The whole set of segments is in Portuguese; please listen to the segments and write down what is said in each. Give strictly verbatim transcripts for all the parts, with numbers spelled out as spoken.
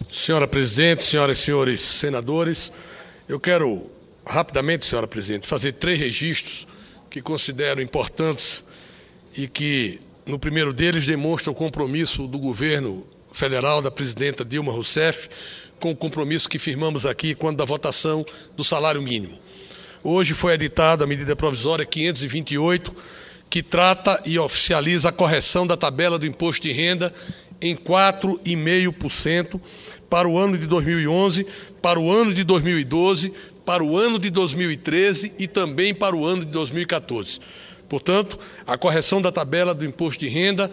Senhora Presidente, senhoras e senhores senadores, eu quero rapidamente, senhora Presidente, fazer três registros que considero importantes e que, no primeiro deles, demonstram o compromisso do governo federal, da presidenta Dilma Rousseff, com o compromisso que firmamos aqui quando da votação do salário mínimo. Hoje foi editada a medida provisória quinhentos e vinte e oito, que trata e oficializa a correção da tabela do imposto de renda em quatro vírgula cinco por cento para o ano de dois mil e onze, para o ano de dois mil e doze, para o ano de dois mil e treze e também para o ano de dois mil e quatorze. Portanto, a correção da tabela do imposto de renda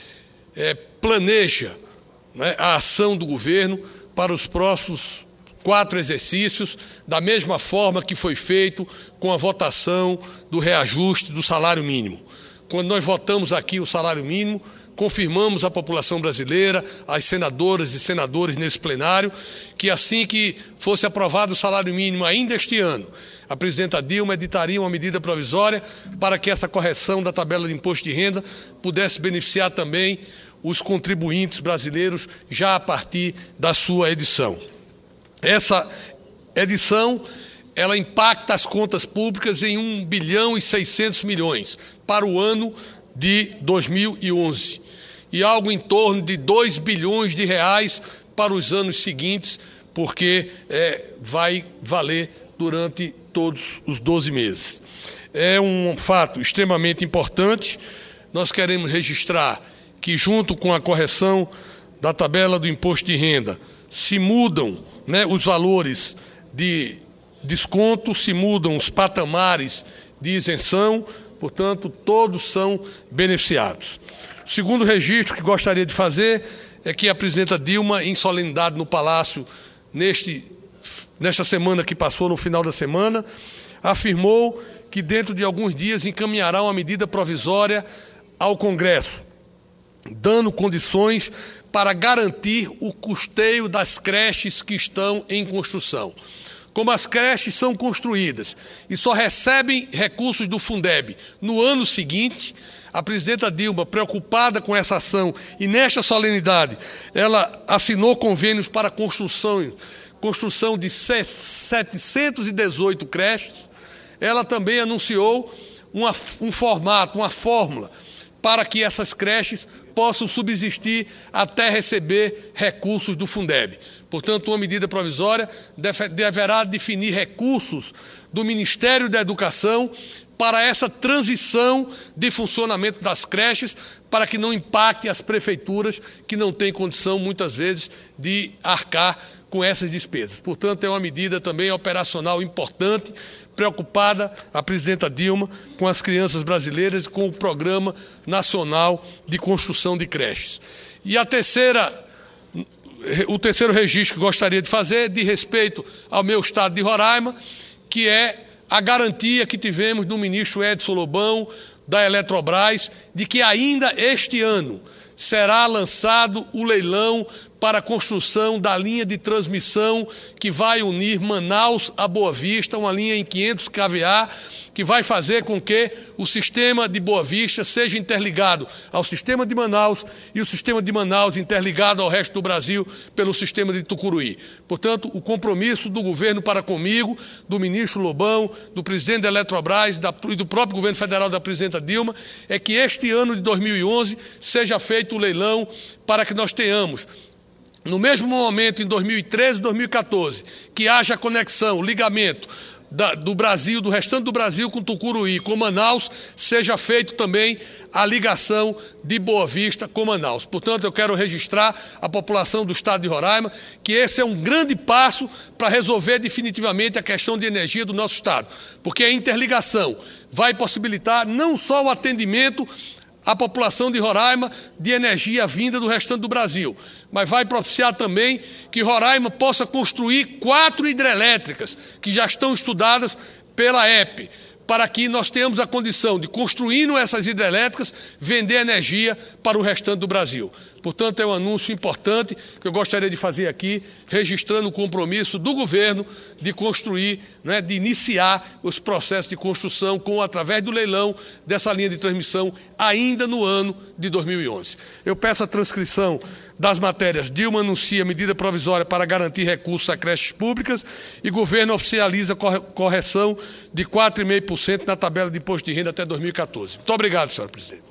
é, planeja né, a ação do governo para os próximos quatro exercícios, da mesma forma que foi feito com a votação do reajuste do salário mínimo. Quando nós votamos aqui o salário mínimo, confirmamos à população brasileira, às senadoras e senadores nesse plenário, que assim que fosse aprovado o salário mínimo ainda este ano, a presidenta Dilma editaria uma medida provisória para que essa correção da tabela de imposto de renda pudesse beneficiar também os contribuintes brasileiros já a partir da sua edição. Essa edição, ela impacta as contas públicas em um bilhão e seiscentos milhões para o ano de dois mil e onze e algo em torno de dois bilhões de reais para os anos seguintes, porque é, vai valer durante todos os doze meses. É um fato extremamente importante. Nós queremos registrar que, junto com a correção da tabela do imposto de renda, se mudam né, os valores de desconto, se mudam os patamares de isenção, portanto, todos são beneficiados. O segundo registro que gostaria de fazer é que a presidenta Dilma, em solenidade no Palácio, neste, nesta semana que passou, no final da semana, afirmou que dentro de alguns dias encaminhará uma medida provisória ao Congresso, dando condições para garantir o custeio das creches que estão em construção. Como as creches são construídas e só recebem recursos do Fundeb no ano seguinte, a presidenta Dilma, preocupada com essa ação e nesta solenidade, ela assinou convênios para construção, construção de setecentas e dezoito creches. Ela também anunciou uma, um formato, uma fórmula para que essas creches possam subsistir até receber recursos do Fundeb. Portanto, uma medida provisória deve, deverá definir recursos do Ministério da Educação para essa transição de funcionamento das creches, para que não impacte as prefeituras que não têm condição, muitas vezes, de arcar com essas despesas. Portanto, é uma medida também operacional importante, preocupada a presidenta Dilma com as crianças brasileiras e com o Programa Nacional de Construção de Creches. E a terceira, o terceiro registro que gostaria de fazer, de respeito ao meu estado de Roraima, que é a garantia que tivemos do ministro Edson Lobão, da Eletrobras, de que ainda este ano será lançado o leilão para a construção da linha de transmissão que vai unir Manaus a Boa Vista, uma linha em quinhentos quilovolts, que vai fazer com que o sistema de Boa Vista seja interligado ao sistema de Manaus e o sistema de Manaus interligado ao resto do Brasil pelo sistema de Tucuruí. Portanto, o compromisso do governo para comigo, do ministro Lobão, do presidente da Eletrobras da, e do próprio governo federal da presidenta Dilma, é que este ano de dois mil e onze seja feito o leilão para que nós tenhamos, no mesmo momento, em dois mil e treze e dois mil e quatorze, que haja conexão, ligamento da, do Brasil, do restante do Brasil com Tucuruí, com Manaus, seja feito também a ligação de Boa Vista com Manaus. Portanto, eu quero registrar à população do estado de Roraima que esse é um grande passo para resolver definitivamente a questão de energia do nosso estado, porque a interligação vai possibilitar não só o atendimento a população de Roraima de energia vinda do restante do Brasil, mas vai propiciar também que Roraima possa construir quatro hidrelétricas que já estão estudadas pela E P, para que nós tenhamos a condição de, construindo essas hidrelétricas, vender energia para o restante do Brasil. Portanto, é um anúncio importante que eu gostaria de fazer aqui, registrando o compromisso do governo de construir, né, de iniciar os processos de construção com, através do leilão dessa linha de transmissão ainda no ano de dois mil e onze. Eu peço a transcrição das matérias: Dilma anuncia medida provisória para garantir recursos a creches públicas e governo oficializa correção de quatro vírgula cinco por cento na tabela de imposto de renda até dois mil e quatorze. Muito obrigado, senhora presidente.